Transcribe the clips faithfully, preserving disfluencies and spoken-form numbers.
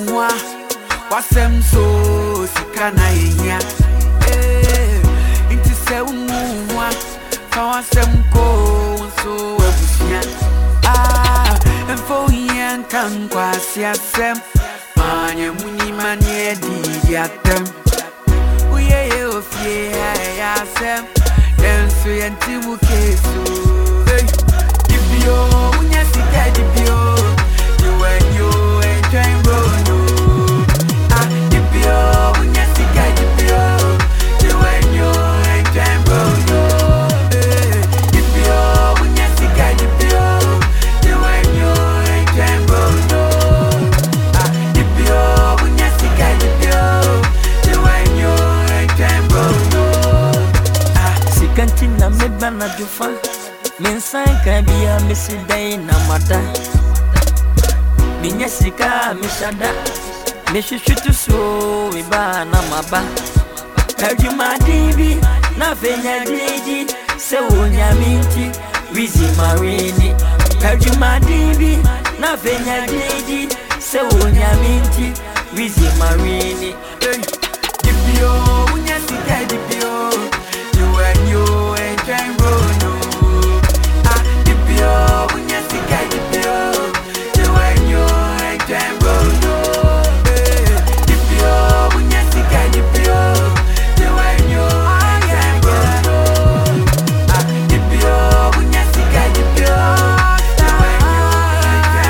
unwa wasem so sikana yenya eh inti se unwa fa wasem ko so ebusia ah enfo yen kan kwasi asem manye muni manye di yatem uye ye ofie ya asem denso yenti mukeso hey dibio unya sika dibio you and you enjoy bro ah dibio unya sika dibio you and you enjoy bro hey dibio unya sika dibio you and you enjoy bro ah dibio unya sika dibio you and you enjoy bro ah sikantina mebana dufa Mensan kabia misidai na mata Minya sika mishada Mishishutu so iba na maba Kajuma dibi na fenya diji Se unya minti wizi marini Kajuma dibi na fenya diji Se unya minti wizi marini Dibio unya sika dibio You and you enjoy bro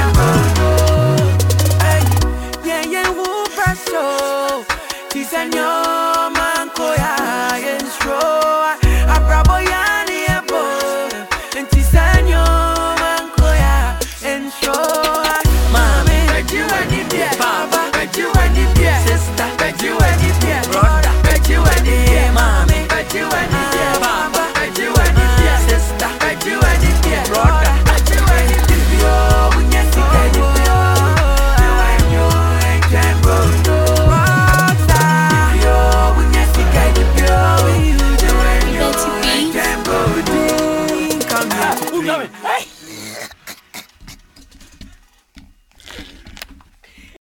Señor